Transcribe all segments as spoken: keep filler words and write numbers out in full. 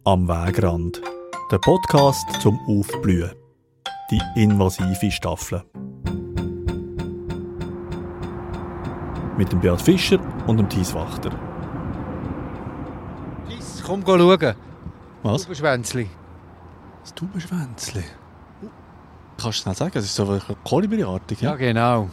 Am Wegrand. Der Podcast zum Aufblühen. Die invasive Staffel. Mit dem Beat Fischer und dem Thies Wachter. Thies, komm schauen. Was? Taubenschwänzli. Das Taubenschwänzli? Kannst du schnell sagen, es ist so Kolibri-artig, ja? Ja, genau.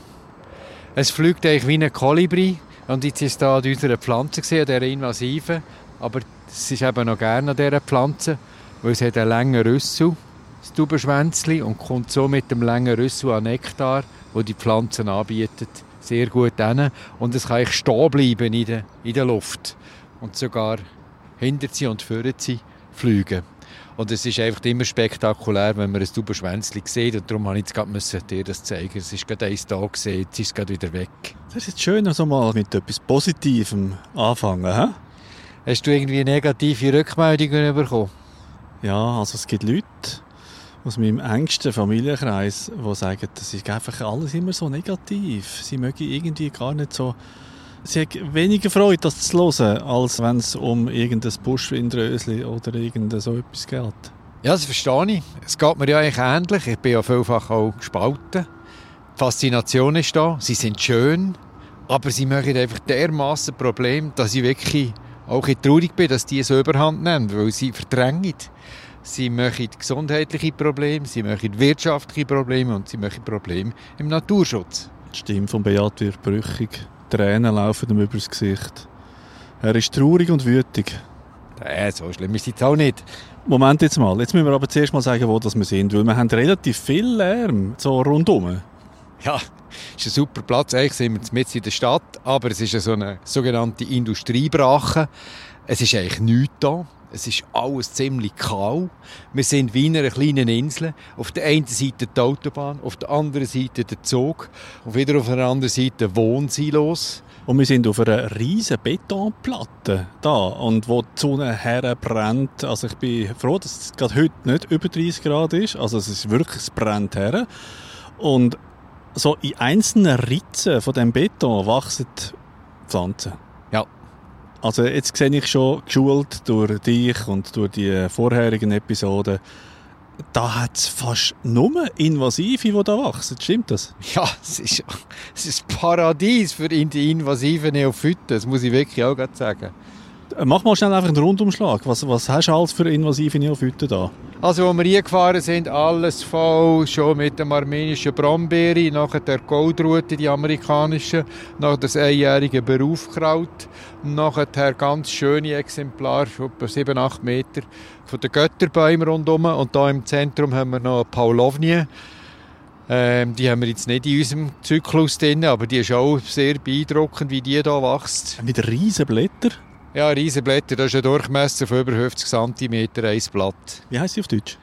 Es fliegt eigentlich wie ein Kolibri. Und jetzt ist es hier an unserer Pflanze gesehen, dieser invasiven. Aber es ist eben noch gerne an dieser Pflanze, weil es hat einen langen Rüssel, das Taubenschwänzli, und kommt so mit dem langen Rüssel an Nektar, wo die Pflanzen anbietet, sehr gut hin. Und es kann eigentlich stehen bleiben in der, in der Luft. Und sogar hinter sie und vor sie fliegen. Und es ist einfach immer spektakulär, wenn man ein Taubenschwänzli sieht. Und darum musste ich jetzt gerade dir das zeigen. Es ist gerade eins da gesehen, jetzt ist es gerade wieder weg. Das ist jetzt schön, also mal mit etwas Positivem anfangen, hä? Hast du irgendwie negative Rückmeldungen bekommen? Ja, also es gibt Leute aus meinem engsten Familienkreis, die sagen, das ist einfach alles immer so negativ. Sie mögen irgendwie gar nicht so... Sie haben weniger Freude, das zu hören, als wenn es um irgendein Buschwindröschen oder irgend so etwas geht. Ja, das verstehe ich. Es geht mir ja eigentlich ähnlich. Ich bin ja vielfach auch gespalten. Die Faszination ist da. Sie sind schön, aber sie machen einfach dermassen Probleme, dass ich wirklich auch traurig bin, dass die so überhand nehmen, weil sie verdrängen. Sie machen gesundheitliche Probleme, sie machen wirtschaftliche Probleme und sie machen Probleme im Naturschutz. Die Stimme von Beat wird brüchig. Tränen laufen ihm übers Gesicht. Er ist traurig und wütig. Äh, so schlimm ist es auch nicht. Moment jetzt mal. Jetzt müssen wir aber zuerst mal sagen, wo das wir sind, weil wir haben relativ viel Lärm so rundum. Ja, es ist ein super Platz. Eigentlich sind wir mitten in der Stadt, aber es ist eine, so eine sogenannte Industriebrache. Es ist eigentlich nichts da. Es ist alles ziemlich kahl. Wir sind wie in einer kleinen Insel. Auf der einen Seite die Autobahn, auf der anderen Seite der Zug und wieder auf der anderen Seite Wohnsilos. Und wir sind auf einer riesen Betonplatte da, und wo die Sonne herbrennt. Also ich bin froh, dass es gerade heute nicht über dreißig Grad ist. Also es ist wirklich, es brennt her. Und so in einzelnen Ritzen von dem Beton wachsen Pflanzen. Ja. Also jetzt sehe ich schon, geschult durch dich und durch die vorherigen Episoden, da hat es fast nur Invasive, die da wachsen. Stimmt das? Ja, es ist, es ist ein Paradies für die invasiven Neophyten, das muss ich wirklich auch gerade sagen. Mach mal schnell einfach einen Rundumschlag. Was, was hast du alles für invasive Neophyten da? Also, als wir hier gefahren sind, alles voll, schon mit dem armenischen Brombeere, nachher der Goldrute, die amerikanische, nachher das einjährige Berufkraut, nachher ganz schöne Exemplare, etwa sieben, acht Meter, von den Götterbäumen rundherum. Und hier im Zentrum haben wir noch eine Paulovnie. Ähm, die haben wir jetzt nicht in unserem Zyklus drin, aber die ist auch sehr beeindruckend, wie die hier wächst. Mit riesen Blättern? Ja, Riesenblätter, das ist ein Durchmesser von über fünfzig Zentimeter, ein Blatt. Wie heisst sie auf Deutsch?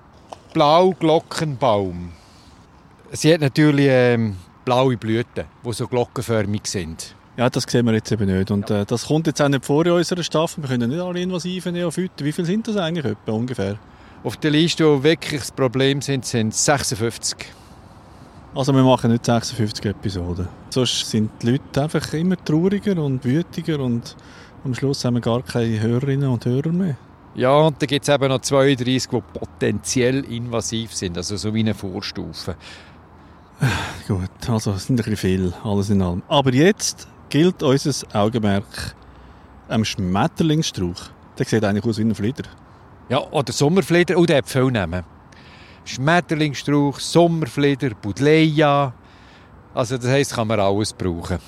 Blauglockenbaum. Sie hat natürlich ähm, blaue Blüten, die so glockenförmig sind. Ja, das sehen wir jetzt eben nicht. Und äh, das kommt jetzt auch nicht vor in unserer Staffel. Wir können nicht alle invasiven Neophyten. Wie viele sind das eigentlich etwa, ungefähr? Auf der Liste, wo wirklich das Problem sind, sind es sechsundfünfzig. Also wir machen nicht sechsundfünfzig Episoden. Sonst sind die Leute einfach immer trauriger und wütiger und am Schluss haben wir gar keine Hörerinnen und Hörer mehr. Ja, und da gibt es eben noch zweiunddreißig, die potenziell invasiv sind, also so wie eine Vorstufe. Gut, also es sind ein bisschen viel, alles in allem. Aber jetzt gilt unser Augenmerk am Schmetterlingsstrauch. Der sieht eigentlich aus wie ein Flieder. Ja, oder Sommerflieder, oh, der hat viel nehmen. Schmetterlingsstrauch, Sommerflieder, Buddleia. Also das heisst, kann man alles brauchen.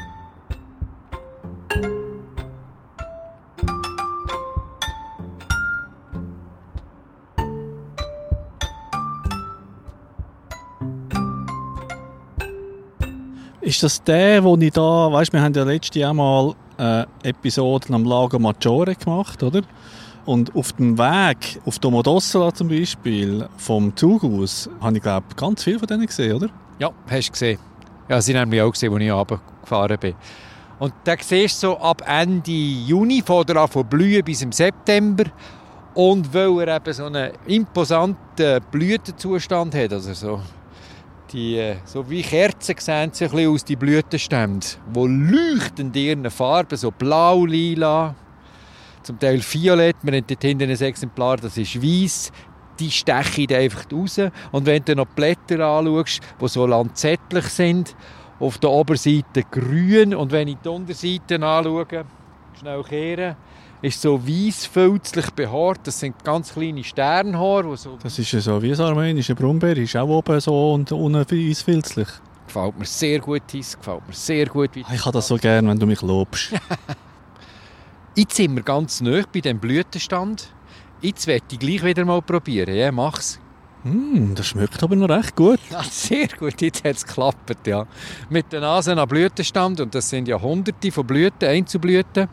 Ist das der, wo ich da, weißt, wir haben ja letztes Jahr mal eine Episode am Lago Maggiore gemacht, oder? Und auf dem Weg, auf Domodossola zum Beispiel, vom Zug aus, habe ich, glaube ich, ganz viele von denen gesehen, oder? Ja, hast du gesehen. Ja, sie haben mich auch gesehen, als ich runtergefahren bin. Und da siehst du so ab Ende Juni, fängt er an zu blühen bis im September. Und weil er eben so einen imposanten Blütenzustand hat, also so, die, so wie Kerzen sehen sie ein bisschen aus, die Blütenstände, die leuchten in ihren Farben, so blau, lila. zum Teil violett. Wir haben dort hinten ein Exemplar, das ist weiss. Die stechen einfach raus. Und wenn du noch die Blätter anschaust, die so lanzettlich sind, auf der Oberseite grün. Und wenn ich die Unterseite anschaue, schnell kehren, ist so weiss-filzlich behaart. Das sind ganz kleine Sternhaare. So das ist ja so wie ein armenischer Brombeer, ist auch oben so und unten weiss-filzlich. Gefällt mir sehr gut, Hiss. Gefällt mir sehr gut. Ich habe das so gerne, wenn du mich lobst. Jetzt sind wir ganz nahe bei diesem Blütenstand. Jetzt werde ich gleich wieder mal probieren. Ja, mach's. Mm, das schmeckt aber noch recht gut. Ja, sehr gut, jetzt hat es geklappt. Ja. Mit der Nase an Blütenstand, und das sind ja hunderte von Blüten, Einzelblüten.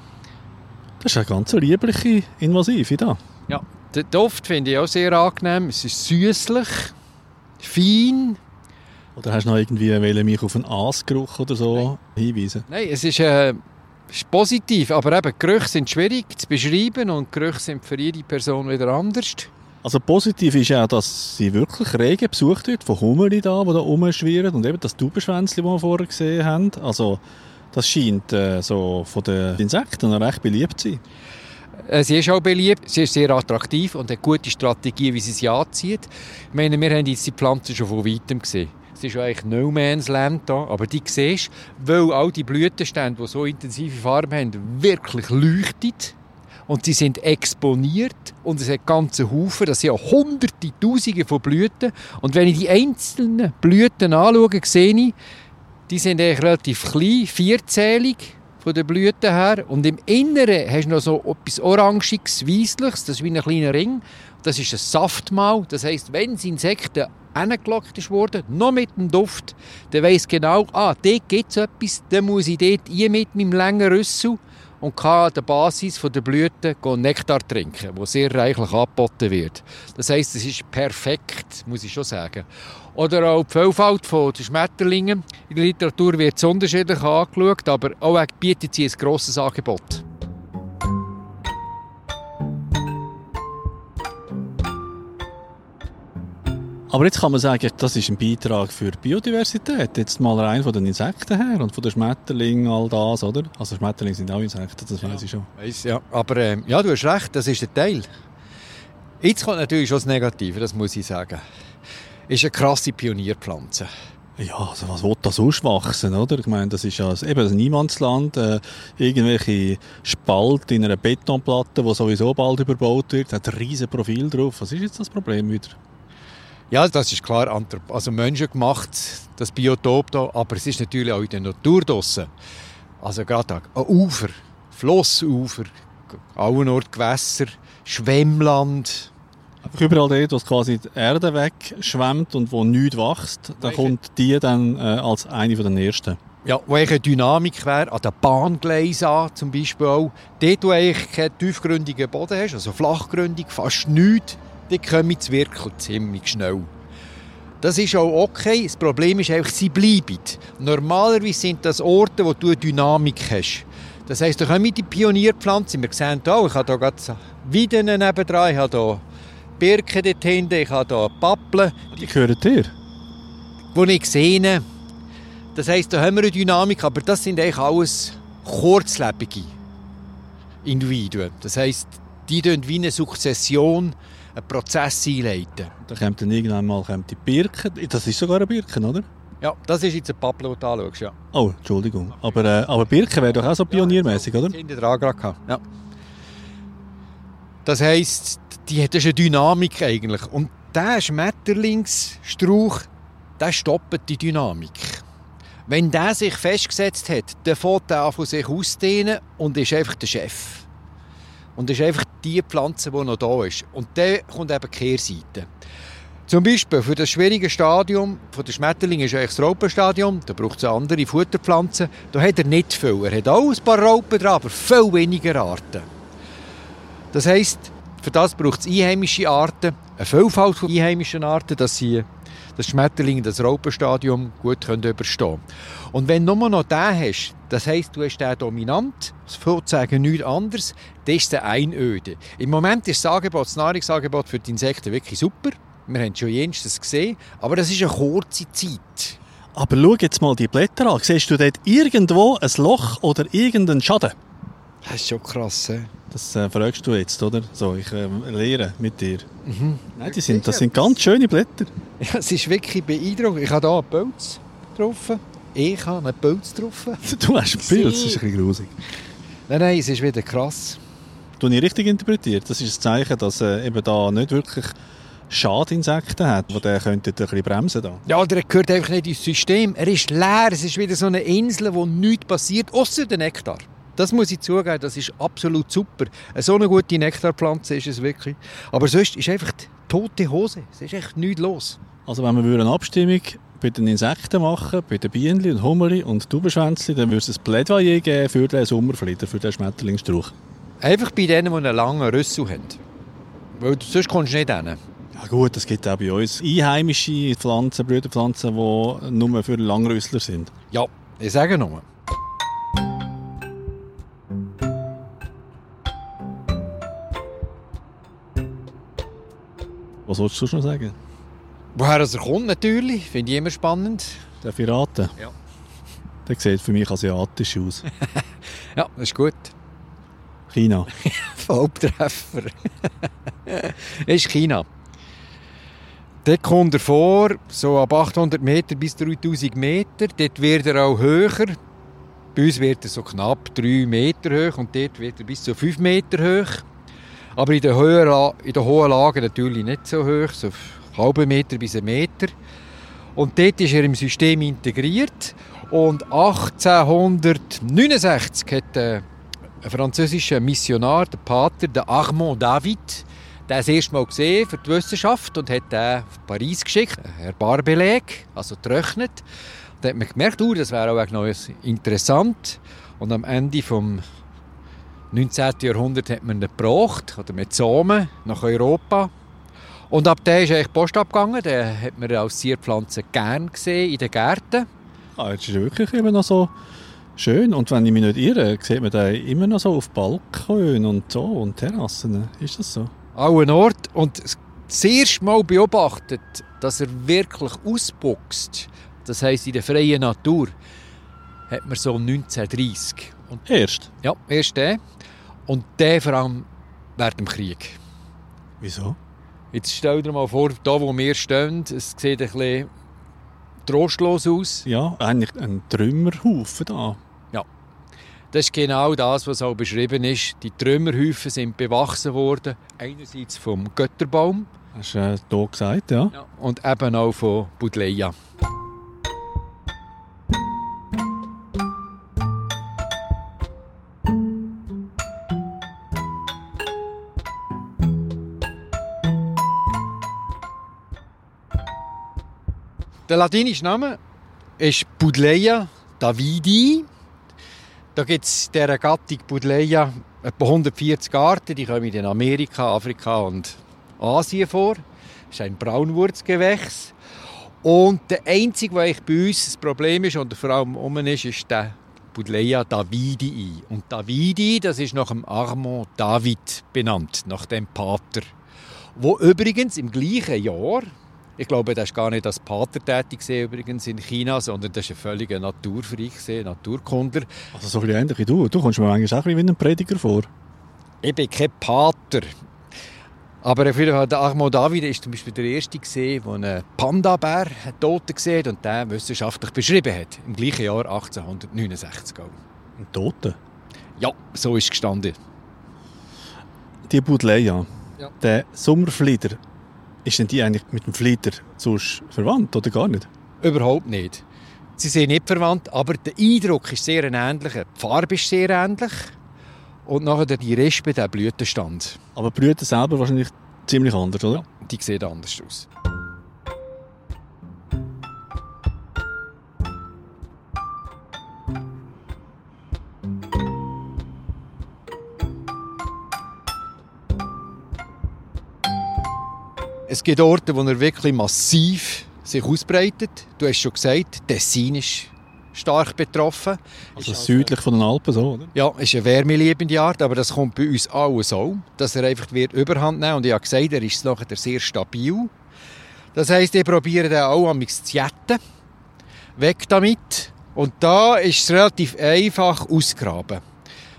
Das ist eine ganz liebliche Invasive da. Ja, den Duft finde ich auch sehr angenehm. Es ist süßlich, fein. Oder hast du noch irgendwie mich auf einen Aasgeruch oder so Nein. hinweisen? Nein, es ist, äh, ist positiv, aber eben, Gerüche sind schwierig zu beschreiben und Gerüche sind für jede Person wieder anders. Also positiv ist ja, dass sie wirklich rege besucht wird, von Hummeln da, die da rumschwirren, und eben das Taubenschwänzchen, das wir vorher gesehen haben. Also das scheint äh, so von den Insekten recht beliebt zu sein. Äh, sie ist auch beliebt, sie ist sehr attraktiv und hat gute Strategie, wie sie sie anzieht. Ich meine, wir haben jetzt die Pflanze schon von weitem gesehen. Es ist ja eigentlich No Man's Land da, aber die siehst du, weil all die Blütenstände, die so intensive Farben haben, wirklich leuchten. Und sie sind exponiert und es hat ganze Haufen, das sind ja hunderte, tausende von Blüten. Und wenn ich die einzelnen Blüten anschaue, sehe ich, die sind eigentlich relativ klein, vierzählig von den Blüten her. Und im Inneren hast du noch so etwas Orangiges, Weissliches, das ist wie ein kleiner Ring. Das ist ein Saftmaul. Das heisst, wenn das Insekten hingelockt wurde, noch mit dem Duft, dann weiss genau, ah, dort gibt es etwas, dann muss ich dort rein mit meinem langen Rüssel und kann an der Basis der Blüten Nektar trinken, der sehr reichlich angeboten wird. Das heisst, es ist perfekt, muss ich schon sagen. Oder auch die Vielfalt der Schmetterlinge. In der Literatur wird es unterschiedlich angeschaut, aber auch bietet sie ein grosses Angebot. Aber jetzt kann man sagen, das ist ein Beitrag für die Biodiversität. Jetzt mal rein von den Insekten her und von den Schmetterlingen, all das, oder? Also Schmetterlinge sind auch Insekten, das ja, weiss ich schon. Weiss, ja. Aber äh, ja, du hast recht, das ist ein Teil. Jetzt kommt natürlich schon das Negative, das muss ich sagen. Ist eine krasse Pionierpflanze. Ja, also was will da sonst wachsen, oder? Ich meine, das ist ja eben ein Niemandsland. Äh, irgendwelche Spalt in einer Betonplatte, die sowieso bald überbaut wird, hat ein riesen Profil drauf. Was ist jetzt das Problem wieder? Ja, das ist klar, also menschengemacht, das Biotop hier, aber es ist natürlich auch in der Natur draussen. Also gerade ein Ufer, Flussufer, allen Orten Gewässer, Schwemmland. Einfach überall dort, wo quasi die Erde wegschwemmt und wo nichts wächst, da kommt die dann äh, als eine der nächsten. Ja, wo eigentlich eine Dynamik wäre, an den Bahngleisen an, zum Beispiel auch. Dort, wo eigentlich keinen tiefgründigen Boden hast, also flachgründig, fast nichts, die kommen zu wirken ziemlich schnell. Das ist auch okay. Das Problem ist einfach, sie bleiben. Normalerweise sind das Orte, wo du eine Dynamik hast. Das heisst, da kommen die Pionierpflanzen. Wir sehen hier, ich habe hier gerade Weiden nebendran, ich habe hier Birken dort hinten, ich habe hier Pappeln. Die gehören dir? Die ich sehe. Das heisst, da haben wir eine Dynamik, aber das sind eigentlich alles kurzlebige Individuen. Das heisst, die tun wie eine Sukzession einen Prozess einleiten. Da kommt dann irgendwann mal kommt die Birke. Das ist sogar eine Birke, oder? Ja, das ist jetzt ein Pappel, den du anschaust, ja. Oh, Entschuldigung. Aber, äh, aber Birke wäre doch auch so pioniermäßig, ja, oder? Hinter dran gerade. Ja. Das heisst, die hat eine Dynamik eigentlich. Und dieser Schmetterlingsstrauch, der stoppt die Dynamik. Wenn der sich festgesetzt hat, dann fängt er an von sich ausdehnen und ist einfach der Chef. Und das ist einfach die Pflanze, die noch da ist. Und dann kommt eben die Kehrseite. Zum Beispiel für das schwierige Stadium von der Schmetterling ist eigentlich das Raupenstadium. Da braucht es andere Futterpflanzen. Da hat er nicht viel. Er hat auch ein paar Raupen dran, aber viel weniger Arten. Das heisst, für das braucht es einheimische Arten, eine Vielfalt von einheimischen Arten, dass sie das Schmetterling, das Raupenstadium gut können überstehen können. Und wenn du nur noch den hast, das heisst, du hast den dominant, sozusagen nichts anderes, dann ist es Einöde. Im Moment ist das Angebot, das Nahrungsangebot für die Insekten wirklich super. Wir haben schon jenstes gesehen, aber das ist eine kurze Zeit. Aber schau jetzt mal die Blätter an. Siehst du dort irgendwo ein Loch oder irgendeinen Schaden? Das ist schon krass. He? Das äh, fragst du jetzt, oder? So, ich äh, lehre mit dir. Mhm. Nein, die sind, das sind ganz schöne Blätter. Ja, es ist wirklich beeindruckend. Ich habe hier einen Pilz drauf. Ich habe einen Pilz drauf. Du hast einen Pilz, das ist ein bisschen grusig. Nein, nein, es ist wieder krass. Du hast richtig interpretiert. Das ist ein Zeichen, dass äh, eben da nicht wirklich Schadinsekten hat, die der könnte ein bisschen bremsen da. Ja, der gehört einfach nicht ins System. Er ist leer. Es ist wieder so eine Insel, wo nichts passiert, außer der Nektar. Das muss ich zugeben, das ist absolut super. So eine gute Nektarpflanze ist es wirklich. Aber sonst ist einfach die tote Hose. Es ist echt nichts los. Also wenn wir eine Abstimmung bei den Insekten machen, bei den Bienen und Hummerli und Taubenschwänzli, dann würde es ein Plädoyer geben für den Sommerflieder, für den Schmetterlingsstrauch. Einfach bei denen, die einen langen Rüssel haben. Weil sonst kommst du nicht hin. Ja gut, es gibt auch bei uns einheimische Pflanzen, Blütenpflanzen, die nur für Langrüssler sind. Ja, ich sage nur. Was sollst du schon sagen? Woher er kommt natürlich, finde ich immer spannend. Darf ich raten? Ja. Der sieht für mich asiatisch aus. Ja, das ist gut. China. Volltreffer. Das ist China. Dort kommt er vor, so ab achthundert Meter bis dreitausend Meter. Dort wird er auch höher. Bei uns wird er so knapp drei Meter hoch und dort wird er bis zu fünf Meter hoch. Aber in den, höheren, in den hohen Lagen natürlich nicht so hoch, so einen halben Meter bis einen Meter. Und dort ist er im System integriert. Und achtzehnhundertneunundsechzig hat ein französischer Missionar, der Pater, der Armand David, das erste Mal gesehen für die Wissenschaft und hat den auf Paris geschickt, einen Herbarbeleg, also getrocknet. Da hat man gemerkt, oh, das wäre auch noch interessant. Und am Ende vom neunzehnten Jahrhundert hat man ihn gebracht, oder mit Samen, nach Europa. Und ab da ist eigentlich die Post abgegangen. Den hat man als Zierpflanze gern gesehen in den Gärten. Ah, jetzt ist er wirklich immer noch so schön. Und wenn ich mich nicht irre, sieht man den immer noch so auf Balkonen und so und Terrassen. Ist das so? An Ort. Und das erste Mal beobachtet, dass er wirklich ausbuchst, das heisst in der freien Natur, hat man so neunzehnhundertdreissig. Und Erst? ja, erst der. Und der vor allem während dem Krieg. Wieso? Jetzt stell dir mal vor, da wo wir stehen, es sieht ein bisschen trostlos aus. Ja, eigentlich ein Trümmerhaufen da. Ja, das ist genau das, was auch beschrieben ist. Die Trümmerhaufen sind bewachsen worden, einerseits vom Götterbaum. Hast du äh, hier gesagt, ja? Ja. Und eben auch von Budleia. Der latinische Name ist Budleia davidi. Da gibt es dieser Gattung Budleia etwa hundertvierzig Arten. Die kommen in Amerika, Afrika und Asien vor. Das ist ein Braunwurzgewächs. Und der einzige, der bei uns das Problem ist und vor allem um ist, ist der Budleia davidi. Und Davidi, das ist nach dem Armand David benannt, nach dem Pater. Wo übrigens im gleichen Jahr, ich glaube, das war gar nicht als Pater tätig übrigens in China, sondern das ist ein völliger Naturfreak, Naturkundler. Also so ein bisschen ähnlich wie du. Du kommst mir manchmal auch ein bisschen wie ein Prediger vor. Ich bin kein Pater. Aber auf jeden Fall, der Armand David war zum Beispiel der Erste, der einen Panda-Bär tot gesehen hat und den wissenschaftlich beschrieben hat. Im gleichen Jahr achtzehnhundertneunundsechzig. Ein Toten? Ja, so ist es gestanden. Die Budleia, Ja. der Sommerflieder, ist denn die eigentlich mit dem Flieder sonst verwandt oder gar nicht? Überhaupt nicht. Sie sind nicht verwandt, aber der Eindruck ist sehr ähnlich. Die Farbe ist sehr ähnlich. Und nachher die Rispe, der Blütenstand. Aber die Blüten selber wahrscheinlich ziemlich anders, oder? Ja, die sehen anders aus. Es gibt Orte, wo er wirklich massiv sich ausbreitet. Du hast schon gesagt, Tessin ist stark betroffen. Also südlich von den Alpen so, oder? Ja, ist eine wärmeliebende Art, aber das kommt bei uns alles auch, dass er einfach wird Überhand nehmen. Und ich habe gesagt, er ist nachher sehr stabil. Das heisst, ich probiere den auch am zu jetten. Weg damit. Und da ist es relativ einfach ausgraben.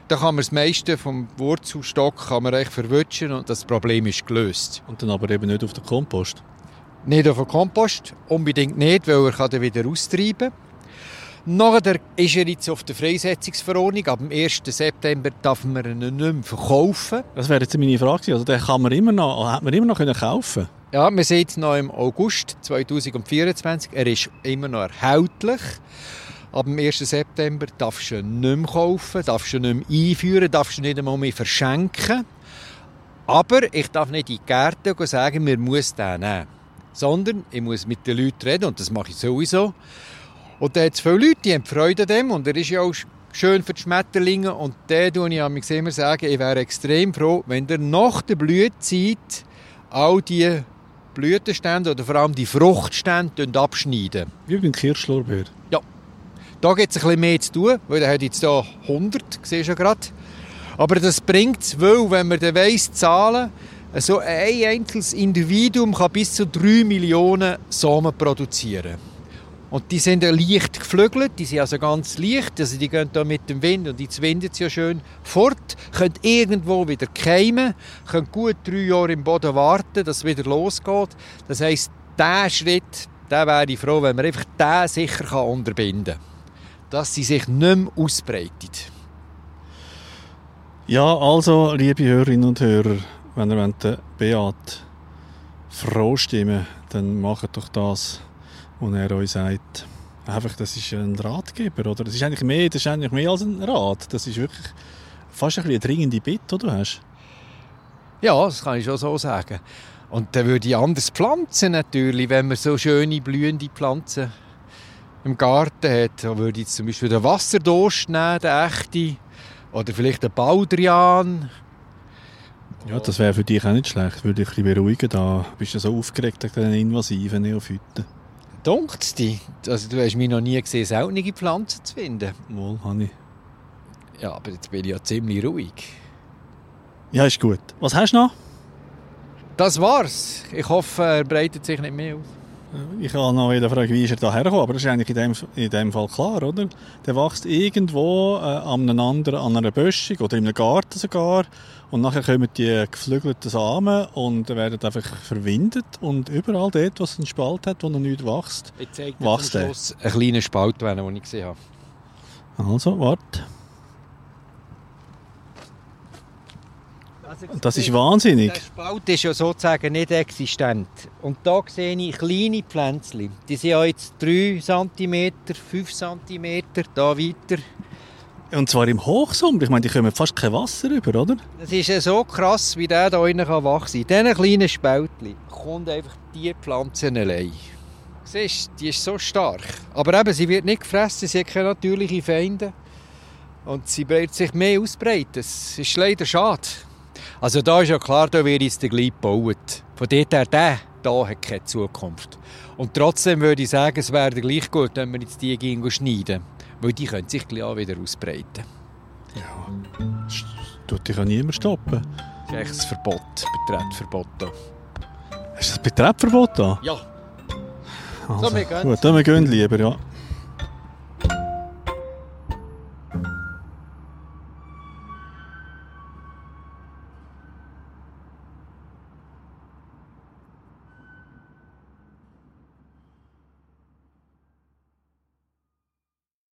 da kann man das meiste vom Wurzelstock kann man echt verwutschen und das Problem ist gelöst. Und dann aber eben nicht auf den Kompost? Nicht auf den Kompost, unbedingt nicht, weil er kann dann wieder austreiben kann. Nachher ist er jetzt auf der Freisetzungsverordnung. Ab dem ersten September darf man ihn nicht mehr verkaufen. Das wäre jetzt meine Frage. Also den kann man immer noch, hat man immer noch können kaufen? Ja, wir sehen noch im August zweitausendvierundzwanzig. Er ist immer noch erhältlich. Ab dem ersten September darfst du ihn nicht mehr kaufen, darfst du ihn nicht mehr einführen, darfst du ihn nicht einmal mehr verschenken. Aber ich darf nicht in die Gärten sagen, wir müssen den nehmen. Sondern ich muss mit den Leuten reden und das mache ich sowieso. Und da hat es viele Leute, die haben Freude an dem und er ist ja auch schön für die Schmetterlinge. Und da tue ich immer sagen, ich wäre extrem froh, wenn der nach der Blütezeit all die Blütenstände oder vor allem die Fruchtstände abschneiden. Wie beim Kirschlorbeer? Ja. Da gibt es ein bisschen mehr zu tun, weil er hat jetzt hier hundert, siehst du ja gerade. Aber das bringt es, weil, wenn man dann weiss, Zahlen, so ein einzelnes Individuum kann bis zu drei Millionen Samen produzieren. Und die sind ja leicht geflügelt, die sind also ganz leicht, also die gehen da mit dem Wind und jetzt windet es ja schön fort, können irgendwo wieder keimen, können gut drei Jahre im Boden warten, dass es wieder losgeht. Das heisst, diesen Schritt, den wäre ich froh, wenn man einfach den sicher unterbinden kann, dass sie sich nicht mehr ausbreitet. Ja, also, liebe Hörerinnen und Hörer, wenn ihr den Beat froh-stimmen, dann macht doch das, was er euch sagt. Einfach, das ist ein Ratgeber, oder? Das ist eigentlich mehr, das ist eigentlich mehr als ein Rat. Das ist wirklich fast ein bisschen eine dringende Bitte, die du hast. Ja, das kann ich schon so sagen. Und dann würde ich anders pflanzen natürlich, wenn man so schöne, blühende Pflanzen im Garten hat. Da würde ich zum Beispiel den Wasserdost nehmen, den echten. Oder vielleicht den Baldrian. Ja, das wäre für dich auch nicht schlecht. Würde dich ein bisschen beruhigen. Da bist du so aufgeregt wegen den invasiven Neophyten. Dunkt es dich? Also, du hast mich noch nie gesehen, seltene Pflanzen zu finden. Wohl, habe ich. Ja, aber jetzt bin ich ja ziemlich ruhig. Ja, ist gut. Was hast du noch? Das war's. Ich hoffe, er breitet sich nicht mehr aus. Ich kann noch wieder fragen, wie ist er da hergekommen, aber das ist eigentlich in dem, in dem Fall klar, oder? Der wächst irgendwo äh, an einem anderen, an einer Böschung oder in einem Garten sogar und nachher kommen die geflügelten Samen und werden einfach verwindet und überall dort, wo es einen Spalt hat, wo noch nichts wächst, wächst der. Ein kleiner Spalt, den ich gesehen habe. Also, warte. Das ist wahnsinnig. Der Spalt ist ja sozusagen nicht existent. Und da sehe ich kleine Pflänzchen. Die sind ja jetzt drei Zentimeter, fünf Zentimeter, da weiter. Und zwar im Hochsommer. Ich meine, die kommen fast kein Wasser über, oder? Das ist ja so krass, wie der da innen wachsen kann. In diesen kleinen Spältchen kommt einfach diese Pflanze allein. Siehst du, die ist so stark. Aber eben, sie wird nicht gefressen, sie hat keine natürlichen Feinde. Und sie wird sich mehr ausbreiten. Das ist leider schade. Also da ist ja klar, da wird jetzt gleich gebaut. Von dort her, der da hat keine Zukunft. Und trotzdem würde ich sagen, es wäre gleich gut, wenn wir jetzt die gehen schneiden. Weil die können sich gleich auch wieder ausbreiten. Ja, das tut dich ja niemand stoppen. Das ist echt ein Verbot, Betretverbot da. Ist das Betretverbot da? Ja. Also, So, wir gehen. Gut, dann wir gehen lieber, ja.